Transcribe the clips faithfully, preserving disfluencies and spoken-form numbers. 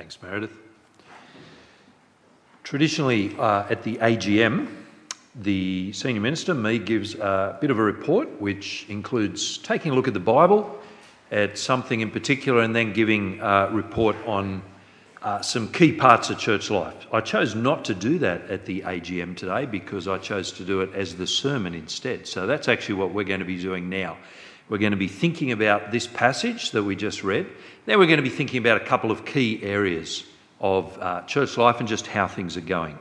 Thanks, Meredith. Traditionally, uh, at the A G M, the Senior Minister, me, gives a bit of a report which includes taking a look at the Bible, at something in particular, and then giving a report on uh, some key parts of church life. I chose not to do that at the A G M today because I chose to do it as the sermon instead. So that's actually what we're going to be doing now. We're going to be thinking about this passage that we just read. Then we're going to be thinking about a couple of key areas of uh, church life and just how things are going.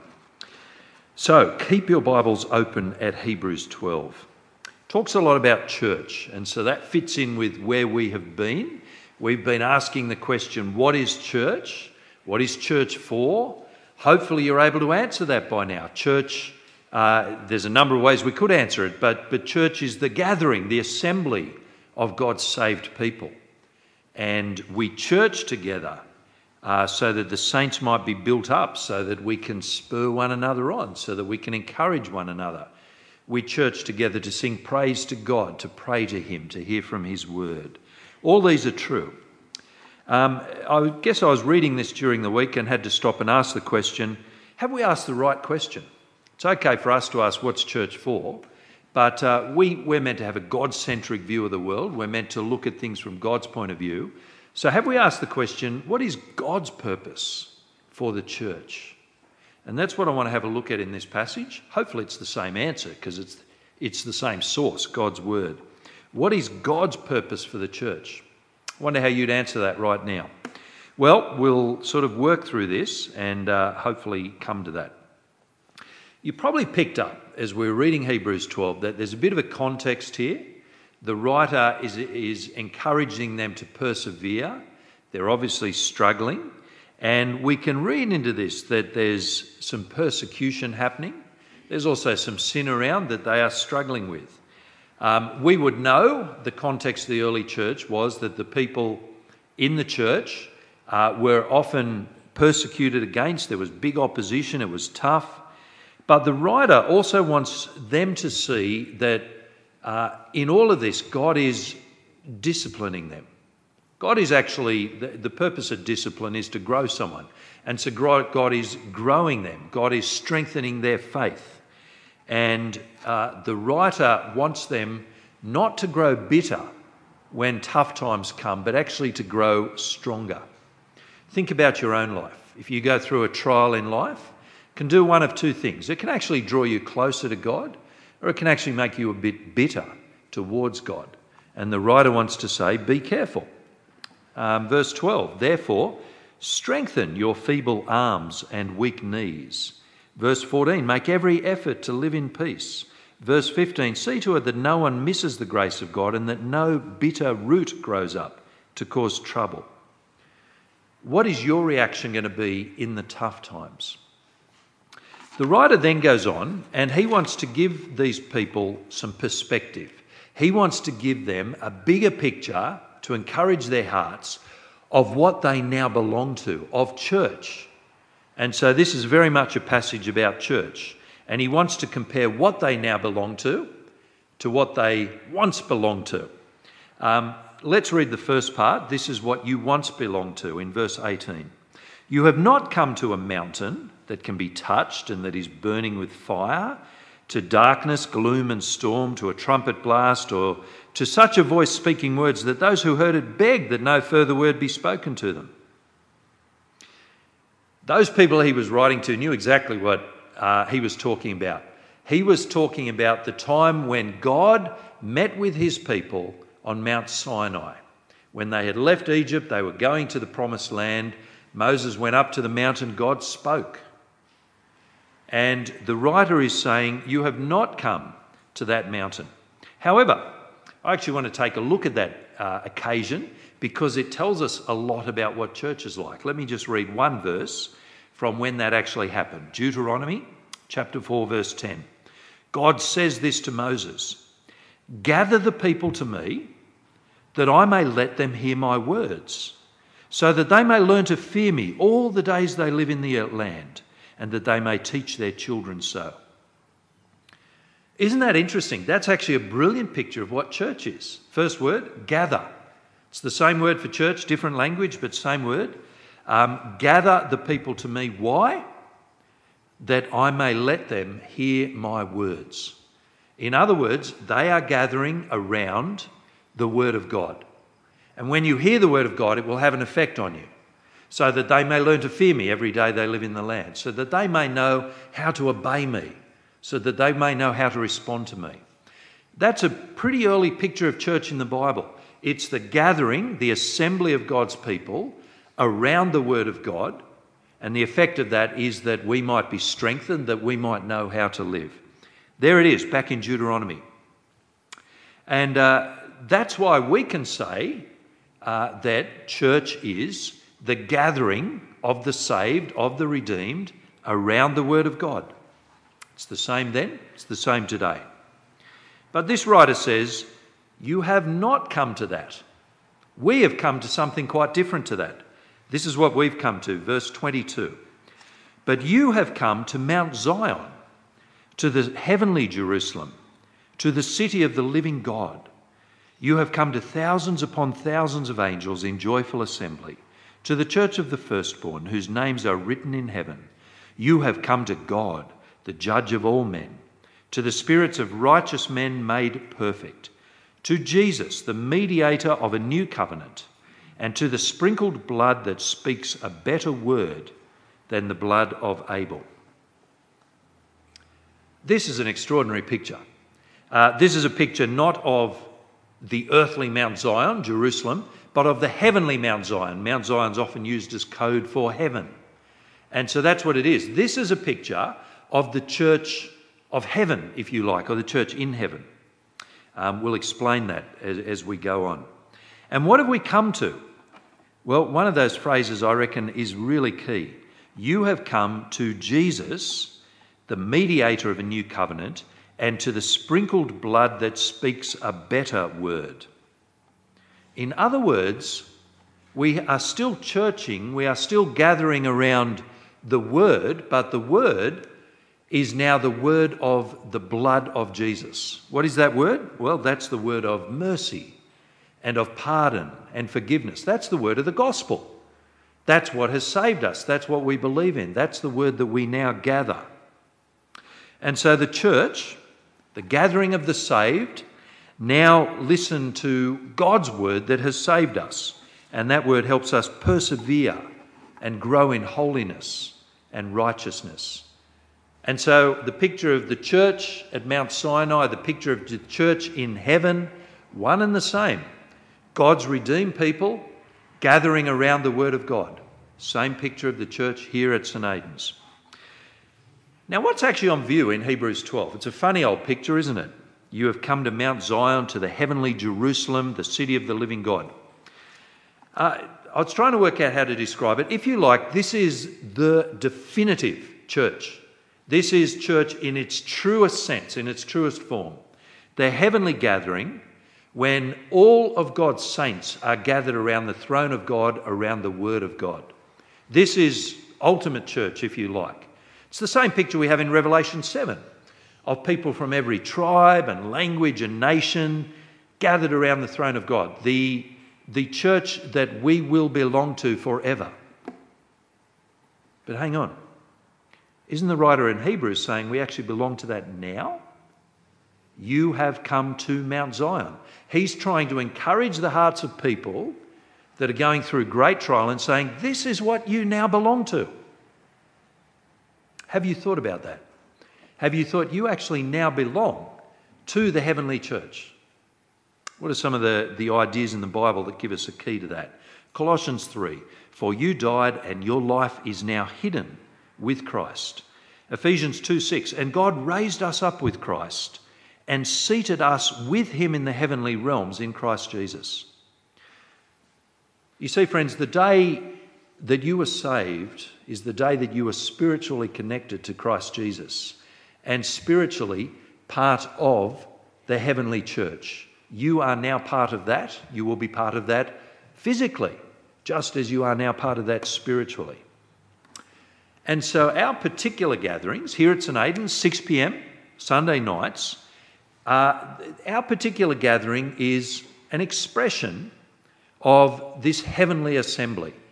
So keep your Bibles open at Hebrews twelve. Talks a lot about church, and so that fits in with where we have been. We've been asking the question, what is church? What is church for? Hopefully you're able to answer that by now. Church, uh, there's a number of ways we could answer it, but, but church is the gathering, the assembly of God's saved people. And we church together uh, so that the saints might be built up, so that we can spur one another on, so that we can encourage one another. We church together to sing praise to God, to pray to him, to hear from his word. All these are true. Um, I guess I was reading this during the week and had to stop and ask the question, have we asked the right question? It's okay for us to ask what's church for, but uh, we, we're meant to have a God-centric view of the world. We're meant to look at things from God's point of view. So have we asked the question, what is God's purpose for the church? And that's what I want to have a look at in this passage. Hopefully it's the same answer because it's, it's the same source, God's word. What is God's purpose for the church? I wonder how you'd answer that right now. Well, we'll sort of work through this and uh, hopefully come to that. You probably picked up as we were reading Hebrews twelve that there's a bit of a context here. The writer is, is encouraging them to persevere. They're obviously struggling. And we can read into this that there's some persecution happening. There's also some sin around that they are struggling with. Um, we would know the context of the early church was that the people in the church uh, were often persecuted against. There was big opposition. It was tough. But the writer also wants them to see that uh, in all of this, God is disciplining them. God is actually, the, the purpose of discipline is to grow someone. And so God is growing them. God is strengthening their faith. And uh, the writer wants them not to grow bitter when tough times come, but actually to grow stronger. Think about your own life. If you go through a trial in life, it can do one of two things. It can actually draw you closer to God, or it can actually make you a bit bitter towards God. And the writer wants to say, be careful. Um, verse twelve, therefore, strengthen your feeble arms and weak knees. Verse fourteen, make every effort to live in peace. Verse fifteen, see to it that no one misses the grace of God and that no bitter root grows up to cause trouble. What is your reaction going to be in the tough times? The writer then goes on and he wants to give these people some perspective. He wants to give them a bigger picture to encourage their hearts of what they now belong to, of church. And so this is very much a passage about church. And he wants to compare what they now belong to to what they once belonged to. Um, let's read the first part. This is what you once belonged to in verse eighteen. You have not come to a mountain that can be touched and that is burning with fire, to darkness, gloom and storm, to a trumpet blast, or to such a voice speaking words that those who heard it begged that no further word be spoken to them. Those people he was writing to knew exactly what uh, he was talking about. He was talking about the time when God met with his people on Mount Sinai. When they had left Egypt, they were going to the promised land. Moses went up to the mountain, God spoke. And the writer is saying, you have not come to that mountain. However, I actually want to take a look at that uh, occasion because it tells us a lot about what church is like. Let me just read one verse from when that actually happened. Deuteronomy chapter four, verse ten. God says this to Moses, gather the people to me that I may let them hear my words, so that they may learn to fear me all the days they live in the land, and that they may teach their children so. Isn't that interesting? That's actually a brilliant picture of what church is. First word, gather. It's the same word for church, different language, but same word. Um, gather the people to me. Why? That I may let them hear my words. In other words, they are gathering around the word of God. And when you hear the word of God, it will have an effect on you, so that they may learn to fear me every day they live in the land, so that they may know how to obey me, so that they may know how to respond to me. That's a pretty early picture of church in the Bible. It's the gathering, the assembly of God's people around the word of God, and the effect of that is that we might be strengthened, that we might know how to live. There it is, back in Deuteronomy. And uh, that's why we can say uh, that church is the gathering of the saved, of the redeemed, around the word of God. It's the same then, it's the same today. But this writer says, you have not come to that. We have come to something quite different to that. This is what we've come to, verse twenty-two. But you have come to Mount Zion, to the heavenly Jerusalem, to the city of the living God. You have come to thousands upon thousands of angels in joyful assembly, to the church of the firstborn, whose names are written in heaven. You have come to God, the judge of all men, to the spirits of righteous men made perfect, to Jesus, the mediator of a new covenant, and to the sprinkled blood that speaks a better word than the blood of Abel. This is an extraordinary picture. Uh, this is a picture not of the earthly Mount Zion, Jerusalem, but of the heavenly Mount Zion. Mount Zion's often used as code for heaven. And so that's what it is. This is a picture of the church of heaven, if you like, or the church in heaven. Um, we'll explain that as, as we go on. And what have we come to? Well, one of those phrases I reckon is really key. You have come to Jesus, the mediator of a new covenant, and to the sprinkled blood that speaks a better word. In other words, we are still churching, we are still gathering around the word, but the word is now the word of the blood of Jesus. What is that word? Well, that's the word of mercy and of pardon and forgiveness. That's the word of the gospel. That's what has saved us. That's what we believe in. That's the word that we now gather. And so the church, the gathering of the saved, now listen to God's word that has saved us. And that word helps us persevere and grow in holiness and righteousness. And so the picture of the church at Mount Sinai, the picture of the church in heaven, one and the same. God's redeemed people gathering around the word of God. Same picture of the church here at St Aidan's. Now, what's actually on view in Hebrews twelve? It's a funny old picture, isn't it? You have come to Mount Zion, to the heavenly Jerusalem, the city of the living God. Uh, I was trying to work out how to describe it. If you like, this is the definitive church. This is church in its truest sense, in its truest form. The heavenly gathering when all of God's saints are gathered around the throne of God, around the word of God. This is ultimate church, if you like. It's the same picture we have in Revelation seven of people from every tribe and language and nation gathered around the throne of God. The, the church that we will belong to forever. But hang on. Isn't the writer in Hebrews saying we actually belong to that now? You have come to Mount Zion. He's trying to encourage the hearts of people that are going through great trial and saying, this is what you now belong to. Have you thought about that? Have you thought you actually now belong to the heavenly church? What are some of the, the ideas in the Bible that give us a key to that? Colossians three, for you died and your life is now hidden with Christ. Ephesians two six, and God raised us up with Christ and seated us with him in the heavenly realms in Christ Jesus. You see, friends, the day that you were saved is the day that you were spiritually connected to Christ Jesus and spiritually part of the heavenly church. You are now part of that. You will be part of that physically, just as you are now part of that spiritually. And so our particular gatherings here at St Aidan's, six p.m, Sunday nights, uh, our particular gathering is an expression of this heavenly assembly.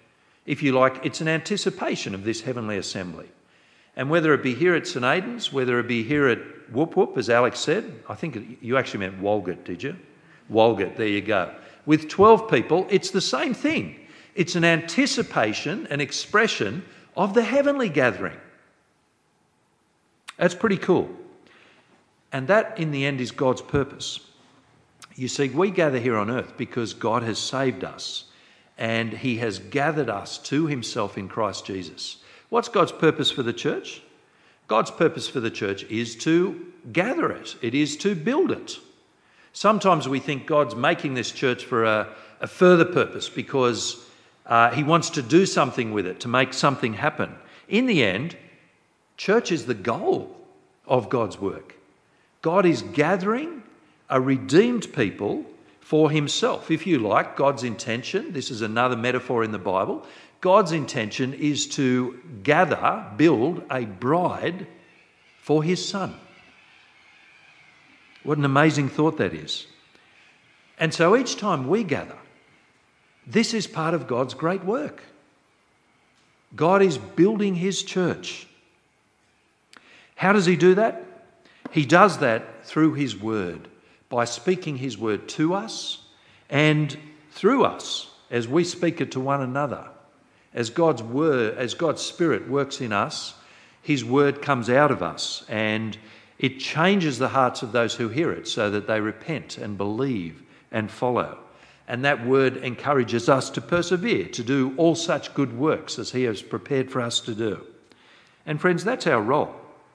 If you like, it's an anticipation of this heavenly assembly. And whether it be here at St Aidan's, whether it be here at Whoop Whoop, as Alex said, I think you actually meant Walgett, did you? Walgett, there you go. With twelve people, it's the same thing. It's an anticipation, an expression of the heavenly gathering. That's pretty cool. And that, in the end, is God's purpose. You see, we gather here on earth because God has saved us and he has gathered us to himself in Christ Jesus. What's God's purpose for the church? God's purpose for the church is to gather it. It is to build it. Sometimes we think God's making this church for a, a further purpose because uh, he wants to do something with it, to make something happen. In the end, church is the goal of God's work. God is gathering a redeemed people for himself. If you like, God's intention, this is another metaphor in the Bible, God's intention is to gather, build a bride for his son. What an amazing thought that is. And so each time we gather, this is part of God's great work. God is building his church. How does he do that? He does that through his word, by speaking his word to us and through us as we speak it to one another. As God's word, as God's Spirit works in us, his word comes out of us and it changes the hearts of those who hear it so that they repent and believe and follow. And that word encourages us to persevere, to do all such good works as he has prepared for us to do. And friends, that's our role.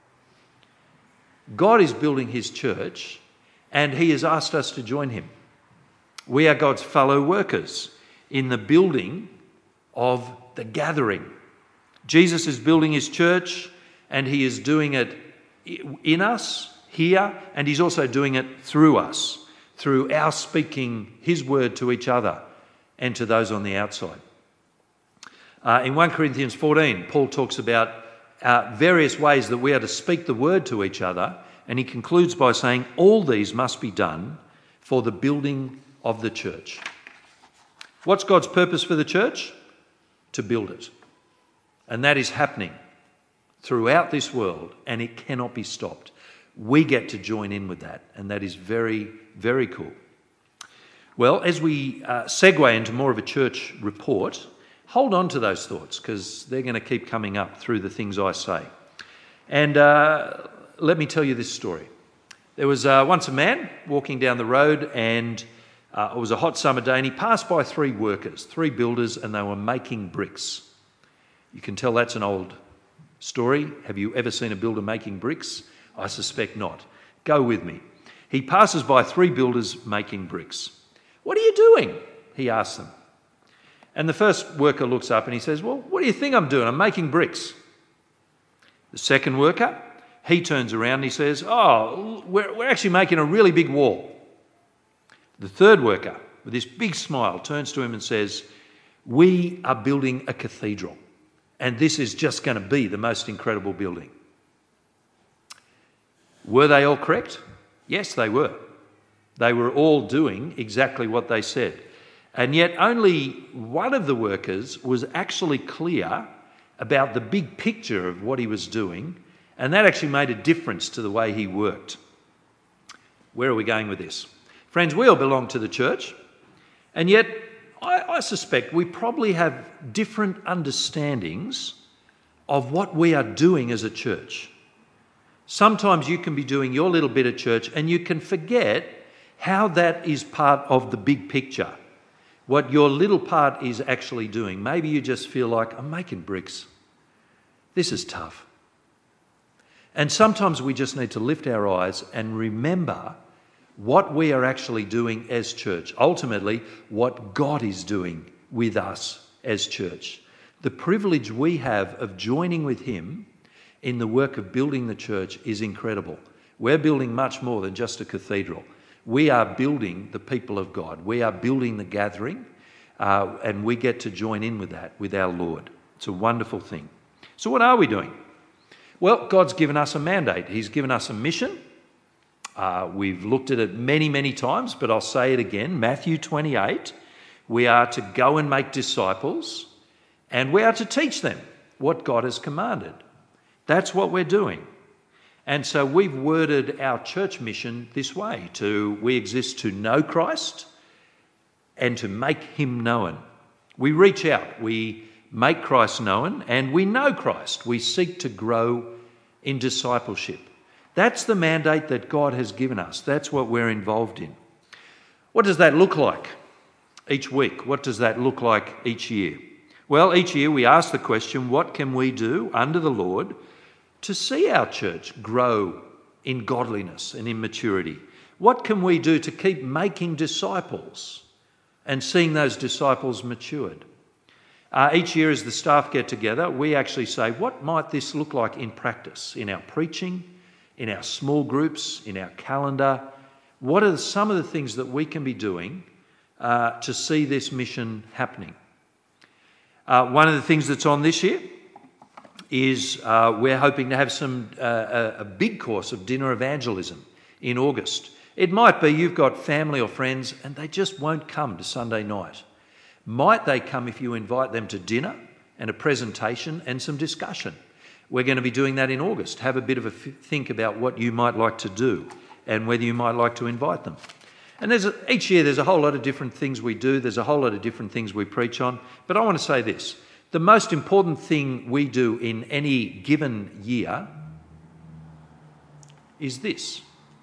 God is building his church and he has asked us to join him. We are God's fellow workers in the building of the gathering. Jesus is building his church and he is doing it in us, here, and he's also doing it through us, through our speaking his word to each other and to those on the outside. Uh, in First Corinthians fourteen, Paul talks about uh, various ways that we are to speak the word to each other, and he concludes by saying all these must be done for the building of the church. What's God's purpose for the church? To build it. And that is happening throughout this world, and it cannot be stopped. We get to join in with that, and that is very, very cool. Well, as we uh, segue into more of a church report, hold on to those thoughts because they're going to keep coming up through the things I say. And uh, let me tell you this story. There was uh, once a man walking down the road, and uh, it was a hot summer day, and he passed by three workers, three builders, and they were making bricks. You can tell that's an old story. Have you ever seen a builder making bricks? I suspect not. Go with me. He passes by three builders making bricks. "What are you doing?" he asks them. And the first worker looks up and he says, "Well, what do you think I'm doing? I'm making bricks." The second worker, he turns around and he says, "Oh, we're, we're actually making a really big wall." The third worker, with this big smile, turns to him and says, "We are building a cathedral, and this is just going to be the most incredible building." Were they all correct? Yes, they were. They were all doing exactly what they said. And yet only one of the workers was actually clear about the big picture of what he was doing, and that actually made a difference to the way he worked. Where are we going with this? Friends, we all belong to the church, and yet I, I suspect we probably have different understandings of what we are doing as a church. Sometimes you can be doing your little bit of church and you can forget how that is part of the big picture, what your little part is actually doing. Maybe you just feel like, I'm making bricks. This is tough. And sometimes we just need to lift our eyes and remember what we are actually doing as church. Ultimately, what God is doing with us as church. The privilege we have of joining with him in the work of building the church is incredible. We're building much more than just a cathedral. We are building the people of God. We are building the gathering, uh, and we get to join in with that, with our Lord. It's a wonderful thing. So what are we doing? Well, God's given us a mandate. He's given us a mission. Uh, we've looked at it many, many times, but I'll say it again. Matthew twenty-eight, we are to go and make disciples And we are to teach them what God has commanded. That's what we're doing. And so we've worded our church mission this way: to we exist to know Christ and to make him known. We reach out, we make Christ known, and we know Christ. We seek to grow in discipleship. That's the mandate that God has given us. That's what we're involved in. What does that look like each week? What does that look like each year? Well, each year we ask the question, what can we do under the Lord to see our church grow in godliness and in maturity? What can we do to keep making disciples and seeing those disciples matured? Uh, each year as the staff get together, we actually say, what might this look like in practice, in our preaching, in our small groups, in our calendar? What are some of the things that we can be doing uh, to see this mission happening? Uh, one of the things that's on this year is uh, we're hoping to have some uh, a, a big course of dinner evangelism in August. It might be you've got family or friends and they just won't come to Sunday night. Might they come if you invite them to dinner and a presentation and some discussion? We're going to be doing that in August. Have a bit of a f- think about what you might like to do and whether you might like to invite them. And there's a, each year there's a whole lot of different things we do. There's a whole lot of different things we preach on. But I want to say this. The most important thing we do in any given year is this.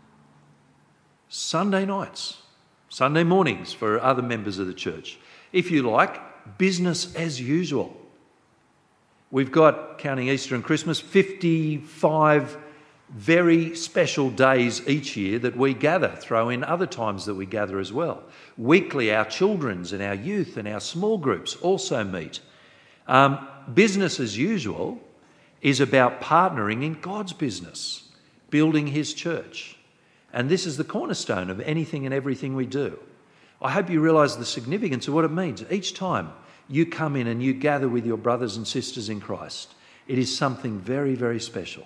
Sunday nights, Sunday mornings for other members of the church. If you like, business as usual. We've got, counting Easter and Christmas, fifty-five very special days each year that we gather. Throw in other times that we gather as well. Weekly, our children's and our youth and our small groups also meet. Um, business as usual is about partnering in God's business, building his church. And this is the cornerstone of anything and everything we do. I hope you realise the significance of what it means. Each time you come in and you gather with your brothers and sisters in Christ, it is something very, very special.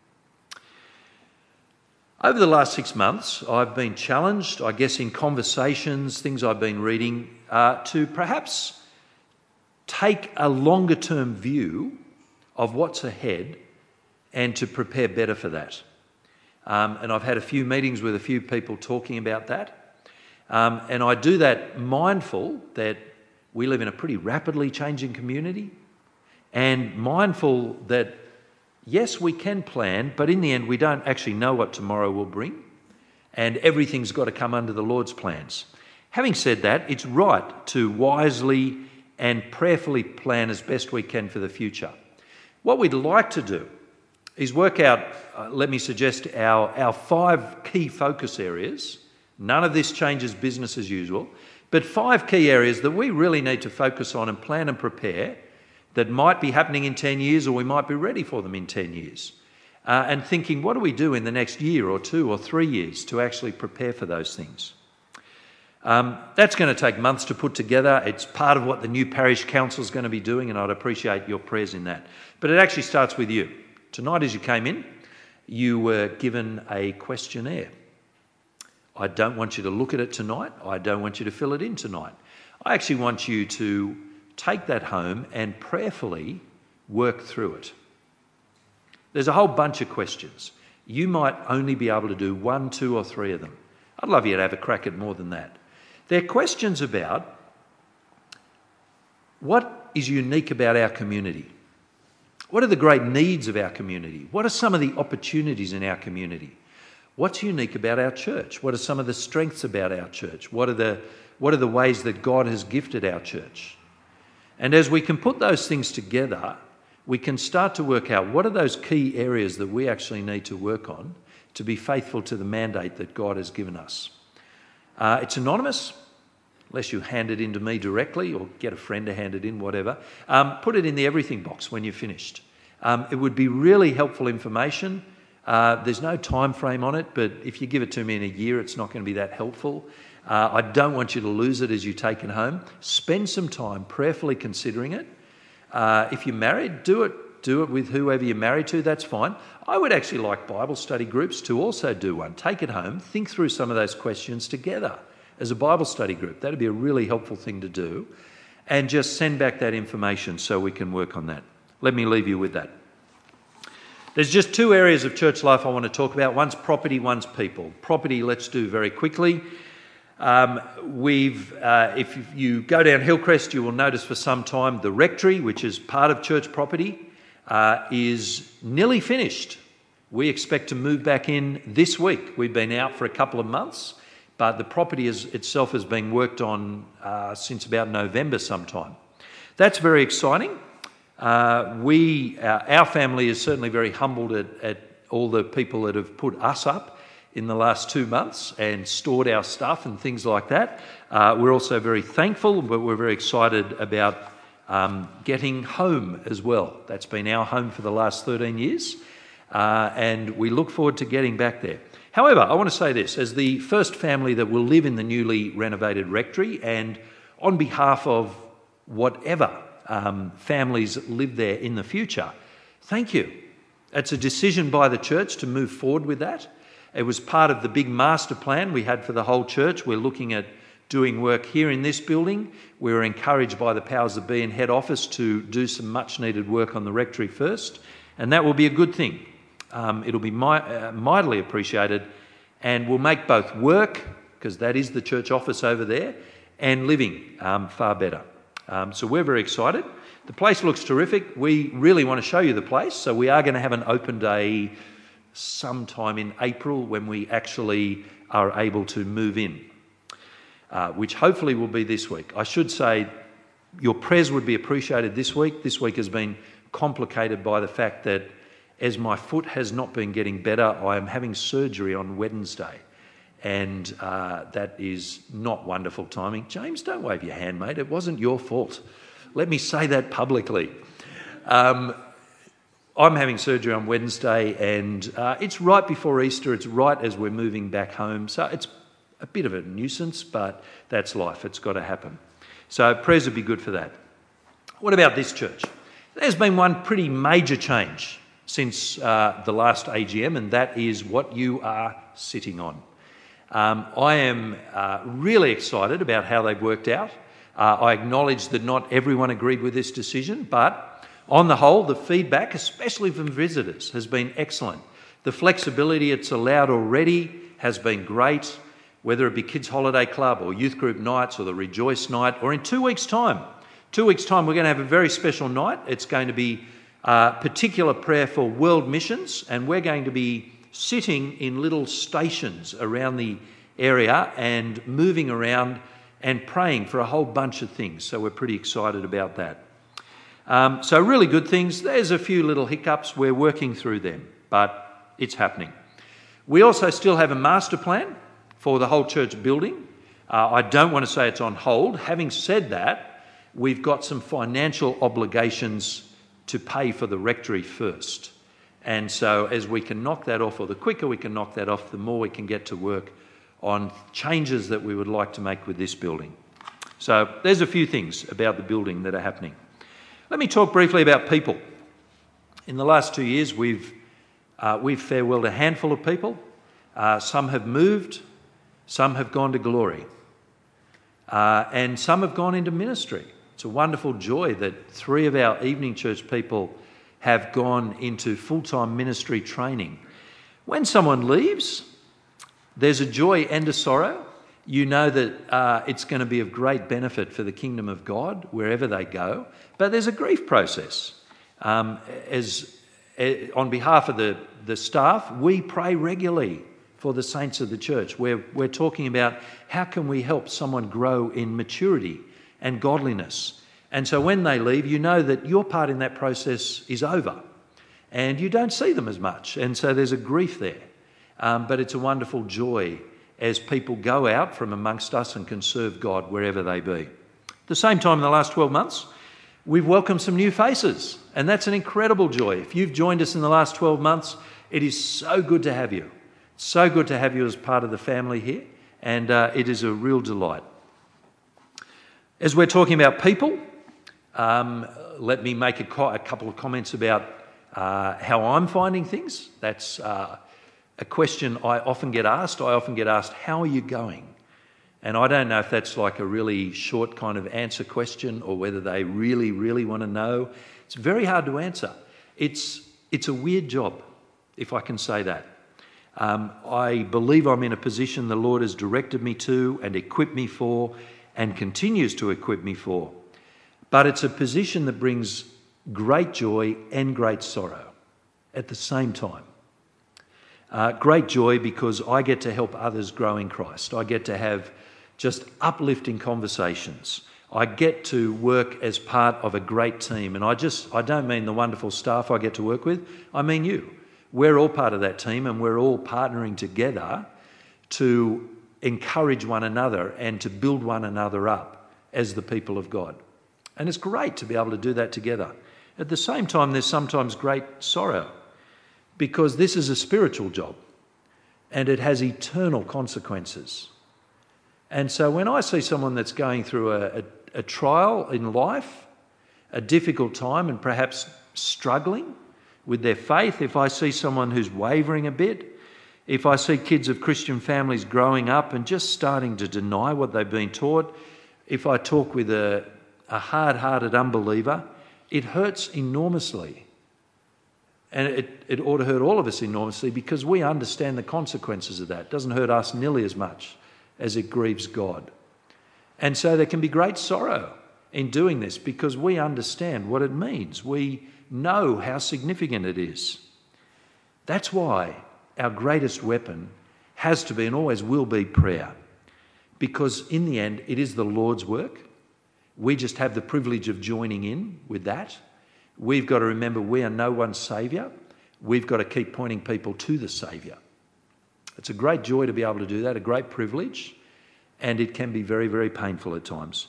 Over the last six months, I've been challenged, I guess, in conversations, things I've been reading, uh, to perhaps take a longer term view of what's ahead and to prepare better for that. Um, and I've had a few meetings with a few people talking about that. Um, and I do that mindful that we live in a pretty rapidly changing community, and mindful that, yes, we can plan, but in the end we don't actually know what tomorrow will bring, and everything's got to come under the Lord's plans. Having said that, it's right to wisely and prayerfully plan as best we can for the future. What we'd like to do is work out, uh, let me suggest, our, our five key focus areas. None of this changes business as usual, but five key areas that we really need to focus on and plan and prepare that might be happening in ten years, or we might be ready for them in ten years. Uh, and thinking, what do we do in the next year or two or three years to actually prepare for those things? Um, that's going to take months to put together. It's part of what the new parish council is going to be doing, and I'd appreciate your prayers in that. But it actually starts with you. Tonight as you came in, you were given a questionnaire. I don't want you to look at it tonight. I don't want you to fill it in tonight. I actually want you to take that home and prayerfully work through it. There's a whole bunch of questions. You might only be able to do one, two or three of them. I'd love you to have a crack at more than that. They're questions about what is unique about our community. What are the great needs of our community? What are some of the opportunities in our community? What's unique about our church? What are some of the strengths about our church? What are the, what are the ways that God has gifted our church? And as we can put those things together, we can start to work out what are those key areas that we actually need to work on to be faithful to the mandate that God has given us. Uh, it's anonymous, unless you hand it in to me directly or get a friend to hand it in, whatever. Um, put it in the everything box when you're finished. Um, it would be really helpful information. Uh, there's no time frame on it, but if you give it to me in a year, it's not going to be that helpful. Uh, I don't want you to lose it as you take it home. Spend some time prayerfully considering it. Uh, if you're married, do it. Do it with whoever you're married to, that's fine. I would actually like Bible study groups to also do one. Take it home, think through some of those questions together as a Bible study group. That'd be a really helpful thing to do. and just send back that information so we can work on that. Let me leave you with that. There's just two areas of church life I want to talk about. One's property, one's people. Property, let's do very quickly. Um, we've, uh, if you go down Hillcrest, you will notice for some time the rectory, which is part of church property, uh, is nearly finished. We expect to move back in this week. We've been out for a couple of months, but the property is, itself has been worked on uh, since about November sometime. That's very exciting. Uh, we, uh, our family is certainly very humbled at, at all the people that have put us up in the last two months and stored our stuff and things like that. Uh, we're also very thankful, but we're very excited about um, getting home as well. That's been our home for the last thirteen years, uh, and we look forward to getting back there. However, I want to say this, as the first family that will live in the newly renovated rectory, and on behalf of whatever um, families live there in the future, thank you. It's a decision by the church to move forward with that. It was part of the big master plan we had for the whole church. We're looking at doing work here in this building. We were encouraged by the powers that be in head office to do some much needed work on the rectory first, and that will be a good thing. Um, it'll be mi- uh, mightily appreciated, and will make both work, because that is the church office over there, and living um, far better. Um, so we're very excited. The place looks terrific. We really want to show you the place, so we are going to have an open day sometime in April when we actually are able to move in, uh, which hopefully will be this week. I should say your prayers would be appreciated this week. This week has been complicated by the fact that as my foot has not been getting better, I am having surgery on Wednesday, and uh, that is not wonderful timing. James, don't wave your hand, mate. It wasn't your fault. Let me say that publicly. Um, I'm having surgery on Wednesday, and uh, it's right before Easter. It's right as we're moving back home. So it's a bit of a nuisance, but that's life. It's got to happen. So prayers would be good for that. What about this church? There's been one pretty major change since uh, the last A G M, and that is what you are sitting on. Um, I am uh, really excited about how they've worked out. Uh, I acknowledge that not everyone agreed with this decision, but on the whole, the feedback, especially from visitors, has been excellent. The flexibility it's allowed already has been great, whether it be Kids Holiday Club or Youth Group Nights or the Rejoice Night, or in two weeks' time. Two weeks' time, we're going to have a very special night. It's going to be a particular prayer for world missions, and we're going to be sitting in little stations around the area and moving around and praying for a whole bunch of things. So we're pretty excited about that. Um, so really good things. There's a few little hiccups. We're working through them, but it's happening. We also still have a master plan for the whole church building. Uh, I don't want to say it's on hold. Having said that, we've got some financial obligations to pay for the rectory first. And so as we can knock that off, or the quicker we can knock that off, the more we can get to work on changes that we would like to make with this building. So there's a few things about the building that are happening. Let me talk briefly about people. In the last two years, we've uh, we've farewelled a handful of people. Uh, some have moved, some have gone to glory, uh, and some have gone into ministry. It's a wonderful joy that three of our evening church people have gone into full-time ministry training. When someone leaves, there's a joy and a sorrow. You know that uh, it's going to be of great benefit for the kingdom of God wherever they go, but there's a grief process. Um, as, as on behalf of the, the staff, we pray regularly for the saints of the church. We're, we're talking about how can we help someone grow in maturity and godliness. And so when they leave, you know that your part in that process is over, and you don't see them as much. And so there's a grief there, um, but it's a wonderful joy as people go out from amongst us and can serve God wherever they be. At the same time, in the last twelve months, we've welcomed some new faces, and that's an incredible joy. If you've joined us in the last twelve months, it is so good to have you. It's so good to have you as part of the family here, and uh, it is a real delight. As we're talking about people, um, let me make a, co- a couple of comments about uh, how I'm finding things. That's uh, a question I often get asked. I often get asked, how are you going? And I don't know if that's like a really short kind of answer question or whether they really, really want to know. It's very hard to answer. It's, it's a weird job, if I can say that. Um, I believe I'm in a position the Lord has directed me to and equipped me for and continues to equip me for. But it's a position that brings great joy and great sorrow at the same time. Uh, great joy because I get to help others grow in Christ. I get to have just uplifting conversations. I get to work as part of a great team. And I just, I don't mean the wonderful staff I get to work with. I mean you. We're all part of that team and we're all partnering together to encourage one another and to build one another up as the people of God. And it's great to be able to do that together. At the same time, there's sometimes great sorrow because this is a spiritual job and it has eternal consequences. And so when I see someone that's going through a, a, a trial in life, a difficult time and perhaps struggling with their faith, if I see someone who's wavering a bit, if I see kids of Christian families growing up and just starting to deny what they've been taught, if I talk with a, a hard-hearted unbeliever, it hurts enormously. And it, it ought to hurt all of us enormously because we understand the consequences of that. It doesn't hurt us nearly as much as it grieves God. And so there can be great sorrow in doing this because we understand what it means. We know how significant it is. That's why our greatest weapon has to be and always will be prayer. Because in the end, it is the Lord's work. We just have the privilege of joining in with that. We've got to remember we are no one's saviour. We've got to keep pointing people to the Saviour. It's a great joy to be able to do that, a great privilege, and it can be very, very painful at times.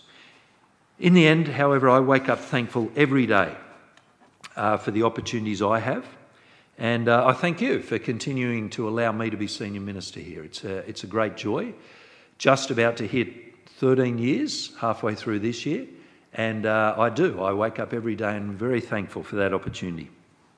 In the end, however, I wake up thankful every day uh, for the opportunities I have, and uh, I thank you for continuing to allow me to be senior minister here. It's a, it's a great joy. Just about to hit thirteen years, halfway through this year, and uh, I do. I wake up every day and I'm very thankful for that opportunity.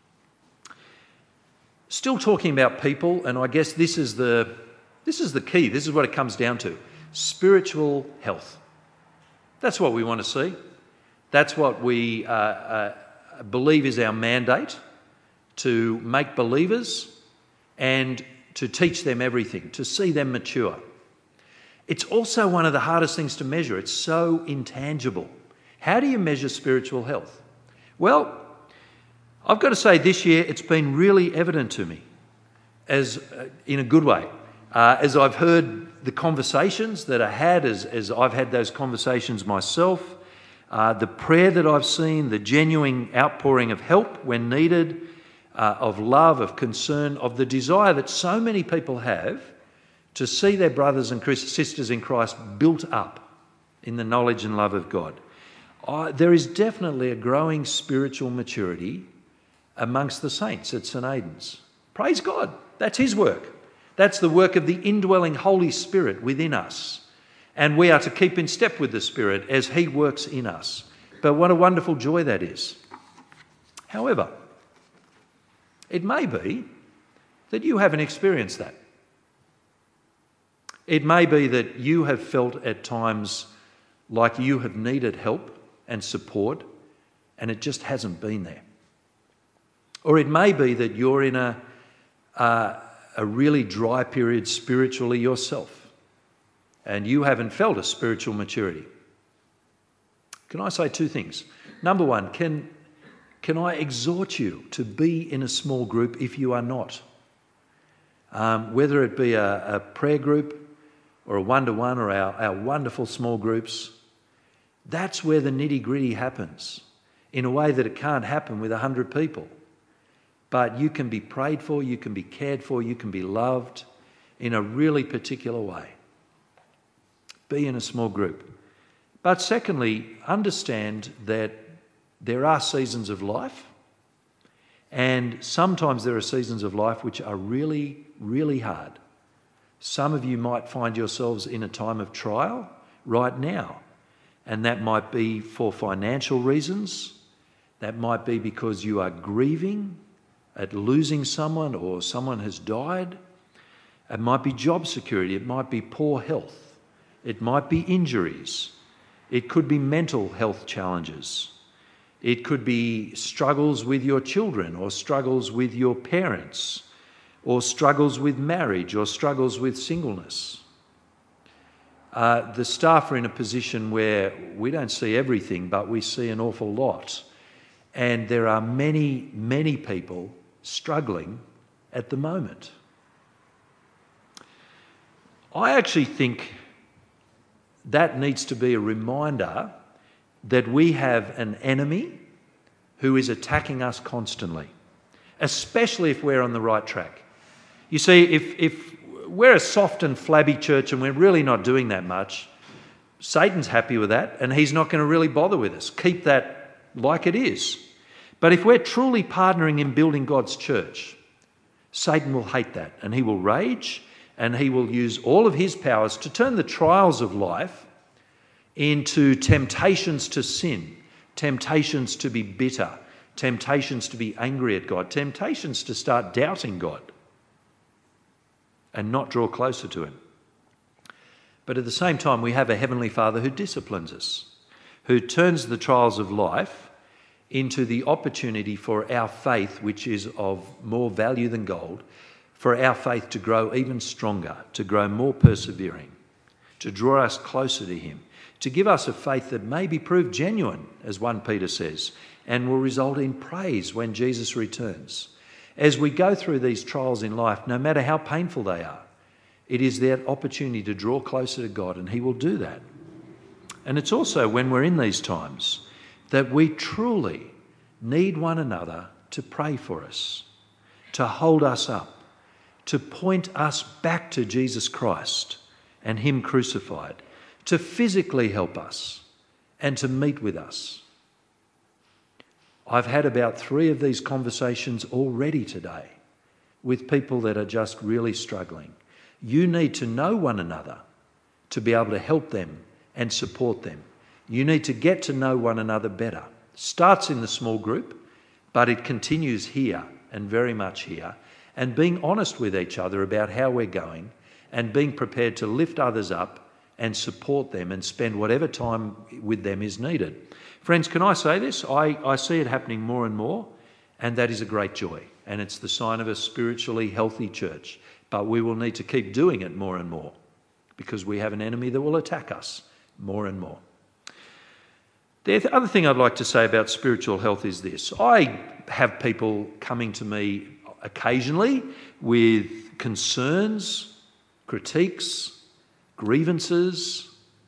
Still talking about people, and I guess this is the this is the key. This is what it comes down to. Spiritual health. That's what we want to see. That's what we uh, uh, believe is our mandate, to make believers and to teach them everything, to see them mature. It's also one of the hardest things to measure. It's so intangible. How do you measure spiritual health? Well, I've got to say this year it's been really evident to me, as uh, in a good way, uh, as I've heard the conversations that are had, as, as I've had those conversations myself, uh, the prayer that I've seen, the genuine outpouring of help when needed, uh, of love, of concern, of the desire that so many people have to see their brothers and sisters in Christ built up in the knowledge and love of God. Uh, there is definitely a growing spiritual maturity amongst the saints at St Aidan's. Praise God. That's his work. That's the work of the indwelling Holy Spirit within us. And we are to keep in step with the Spirit as he works in us. But what a wonderful joy that is. However, it may be that you haven't experienced that. It may be that you have felt at times like you have needed help and support and it just hasn't been there. Or it may be that you're in a, uh, a really dry period spiritually yourself and you haven't felt a spiritual maturity. Can I say two things? Number one, can, can I exhort you to be in a small group if you are not? Um, whether it be a, a prayer group or a one-to-one or our, our wonderful small groups, that's where the nitty-gritty happens in a way that it can't happen with a hundred people. But you can be prayed for, you can be cared for, you can be loved in a really particular way. Be in a small group. But secondly, understand that there are seasons of life, and sometimes there are seasons of life which are really, really hard. Some of you might find yourselves in a time of trial right now, and that might be for financial reasons. That might be because you are grieving at losing someone or someone has died. It might be job security. It might be poor health. It might be injuries. It could be mental health challenges. It could be struggles with your children or struggles with your parents or struggles with marriage or struggles with singleness. Uh, the staff are in a position where we don't see everything, but we see an awful lot. And there are many, many people struggling at the moment. I actually think that needs to be a reminder that we have an enemy who is attacking us constantly, especially if we're on the right track. You see, if, if we're a soft and flabby church and we're really not doing that much, Satan's happy with that and he's not going to really bother with us. Keep that like it is. But if we're truly partnering in building God's church, Satan will hate that and he will rage and he will use all of his powers to turn the trials of life into temptations to sin, temptations to be bitter, temptations to be angry at God, temptations to start doubting God and not draw closer to him. But at the same time, we have a Heavenly Father who disciplines us, who turns the trials of life into the opportunity for our faith, which is of more value than gold, for our faith to grow even stronger, to grow more persevering, to draw us closer to him, to give us a faith that may be proved genuine, as First Peter says, and will result in praise when Jesus returns. As we go through these trials in life, no matter how painful they are, it is that opportunity to draw closer to God, and he will do that. And it's also when we're in these times that we truly need one another to pray for us, to hold us up, to point us back to Jesus Christ and him crucified, to physically help us and to meet with us. I've had about three of these conversations already today with people that are just really struggling. You need to know one another to be able to help them and support them. You need to get to know one another better. Starts in the small group, but it continues here and very much here. And being honest with each other about how we're going and being prepared to lift others up and support them and spend whatever time with them is needed. Friends, can I say this? I, I see it happening more and more, and that is a great joy. And it's the sign of a spiritually healthy church. But we will need to keep doing it more and more because we have an enemy that will attack us more and more. The other thing I'd like to say about spiritual health is this. I have people coming to me occasionally with concerns, critiques, grievances,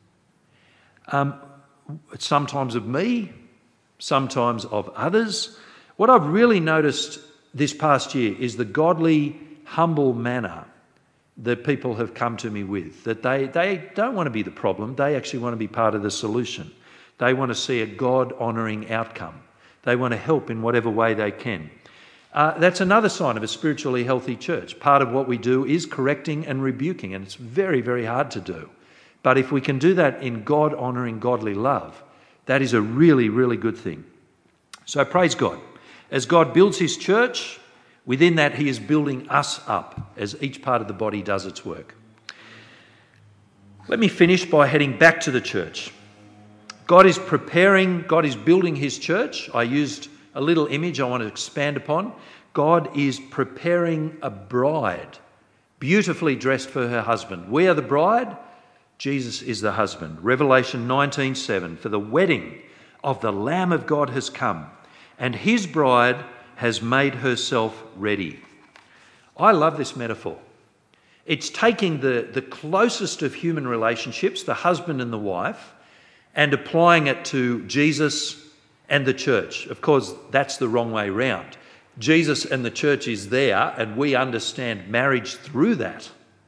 um, sometimes of me, sometimes of others. What I've really noticed this past year is the godly, humble manner that people have come to me with, that they, they don't want to be the problem, they actually want to be part of the solution. They want to see a God-honouring outcome. They want to help in whatever way they can. Uh, that's another sign of a spiritually healthy church. Part of what we do is correcting and rebuking, and it's very, very hard to do. But if we can do that in God-honouring, godly love, that is a really, really good thing. So praise God. As God builds his church, within that he is building us up as each part of the body does its work. Let me finish by heading back to the church. God is preparing, God is building his church. I used a little image I want to expand upon. God is preparing a bride, beautifully dressed for her husband. We are the bride, Jesus is the husband. Revelation nineteen seven, for the wedding of the Lamb of God has come, and his bride has made herself ready. I love this metaphor. It's taking the, the closest of human relationships, the husband and the wife, and applying it to Jesus and the church. Of course, that's the wrong way round. Jesus and the church is there, and we understand marriage through that.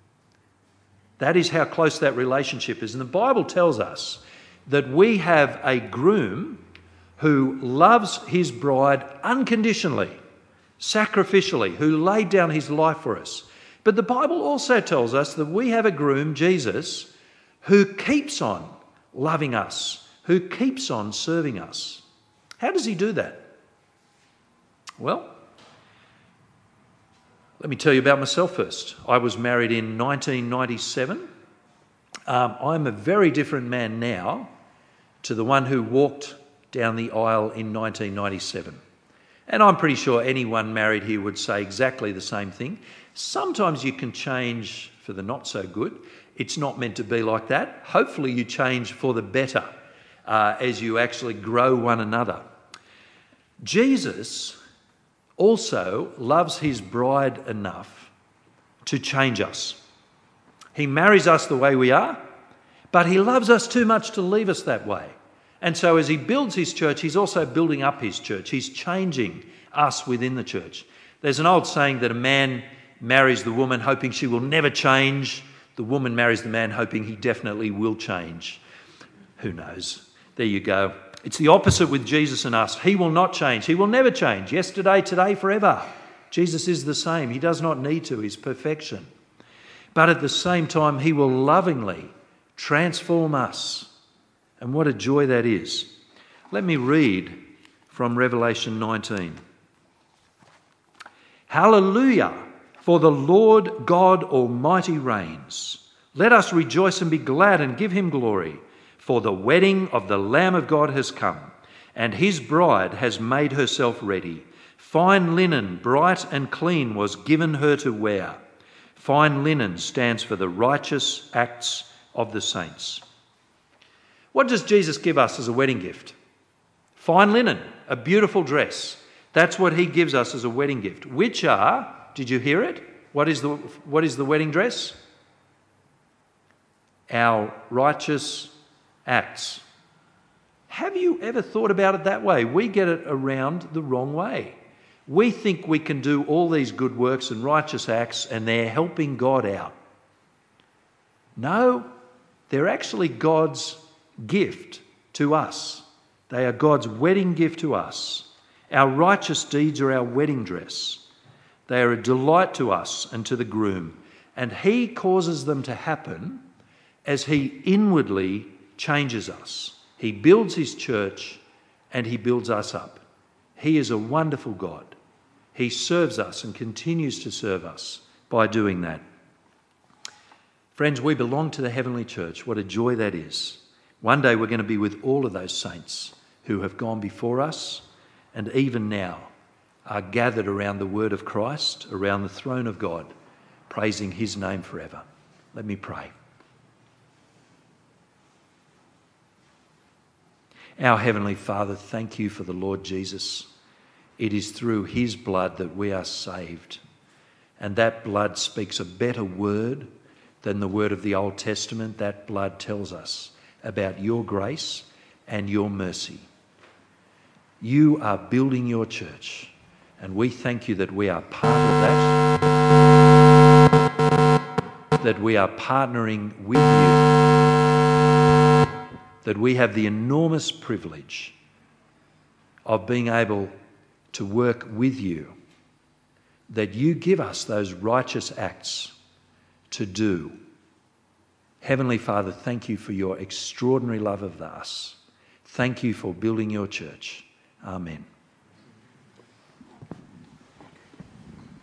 That is how close that relationship is. And the Bible tells us that we have a groom who loves his bride unconditionally, sacrificially, who laid down his life for us. But the Bible also tells us that we have a groom, Jesus, who keeps on loving us, who keeps on serving us. How does he do that? Well, let me tell you about myself first. I was married in nineteen ninety-seven Um, I'm a very different man now to the one who walked down the aisle in nineteen ninety-seven. And I'm pretty sure anyone married here would say exactly the same thing. Sometimes you can change for the not so good. It's not meant to be like that. Hopefully you change for the better uh, as you actually grow one another. Jesus also loves his bride enough to change us. He marries us the way we are, but he loves us too much to leave us that way. And so as he builds his church, he's also building up his church. He's changing us within the church. There's an old saying that a man marries the woman hoping she will never change. The woman marries the man hoping he definitely will change. Who knows? There you go. It's the opposite with Jesus and us. He will not change. He will never change. Yesterday, today, forever. Jesus is the same. He does not need to. He's perfection. But at the same time, he will lovingly transform us. And what a joy that is. Let me read from Revelation nineteen. Hallelujah, for the Lord God Almighty reigns. Let us rejoice and be glad and give him glory. For the wedding of the Lamb of God has come, and his bride has made herself ready. Fine linen, bright and clean, was given her to wear. Fine linen stands for the righteous acts of the saints. What does Jesus give us as a wedding gift? Fine linen, a beautiful dress. That's what he gives us as a wedding gift, which are, did you hear it? What is the, what is the wedding dress? Our righteous acts. Have you ever thought about it that way? We get it around the wrong way. We think we can do all these good works and righteous acts and they're helping God out. No, they're actually God's gift to us. They are God's wedding gift to us. Our righteous deeds are our wedding dress. They are a delight to us and to the groom. And he causes them to happen as he inwardly changes us. He builds his church and he builds us up. He is a wonderful God. He serves us and continues to serve us by doing that. Friends, we belong to the heavenly church. What a joy that is. One day we're going to be with all of those saints who have gone before us and even now are gathered around the word of Christ, around the throne of God, praising his name forever. Let me pray. Our Heavenly Father, thank you for the Lord Jesus. It is through his blood that we are saved. And that blood speaks a better word than the word of the Old Testament. That blood tells us about your grace and your mercy. You are building your church, and we thank you that we are part of that, that we are partnering with you, that we have the enormous privilege of being able to work with you, that you give us those righteous acts to do. Heavenly Father, thank you for your extraordinary love of us. Thank you for building your church. Amen.